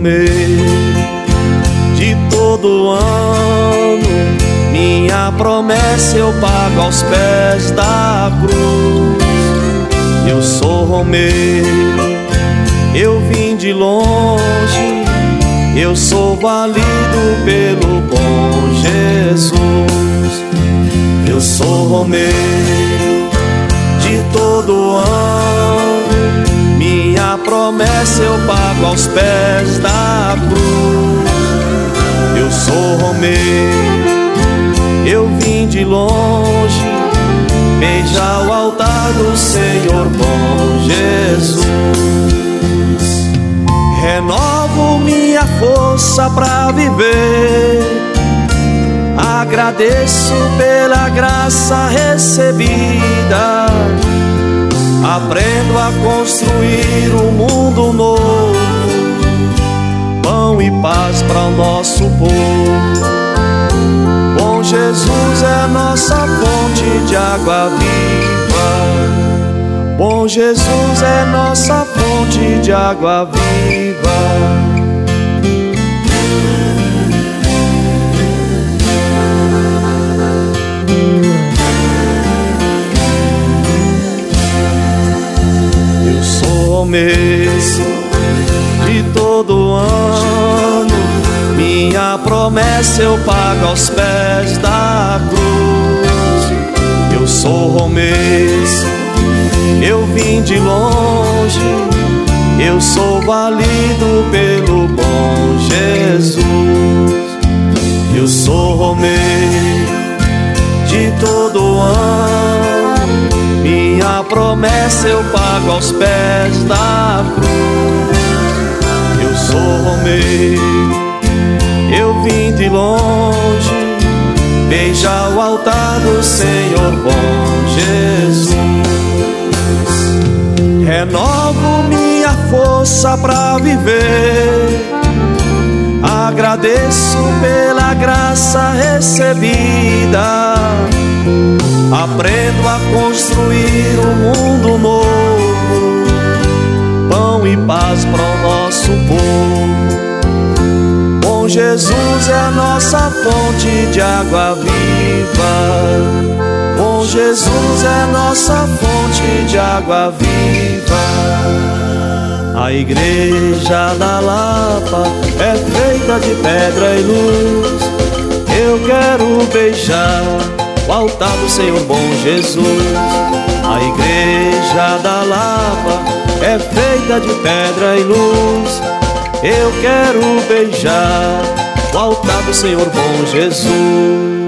romei de todo ano, minha promessa eu pago aos pés da cruz. Eu sou romeiro, eu vim de longe, eu sou valido pelo bom Jesus. Eu sou romeiro de todo ano, minha promessa eu pago aos pés da cruz. Eu sou romeiro, eu vim de longe, beijar o altar do Senhor bom Jesus. Renovo minha força pra viver, agradeço pela graça recebida, aprendo a construir um mundo novo, pão e paz para o nosso povo. Bom Jesus é nossa fonte de água viva, bom Jesus é nossa fonte de água viva. Eu sou romeiro de todo ano, minha promessa eu pago aos pés da cruz. Eu sou romeiro, eu vim de longe, eu sou valido pelo bom Jesus. Eu sou romeiro de todo ano, minha promessa eu pago aos pés da cruz. Eu sou romeiro, eu vim de longe, beijar o altar do Senhor bom Jesus. Renovo minha força pra viver, agradeço pela graça recebida, aprendo a construir um mundo novo, pão e paz para o nosso povo. Bom Jesus é a nossa fonte de água viva, bom Jesus é nossa fonte de água viva. A igreja da Lapa é feita de pedra e luz, eu quero beijar o altar do Senhor bom Jesus. A igreja da Lapa é feita de pedra e luz, eu quero beijar o altar do Senhor bom Jesus.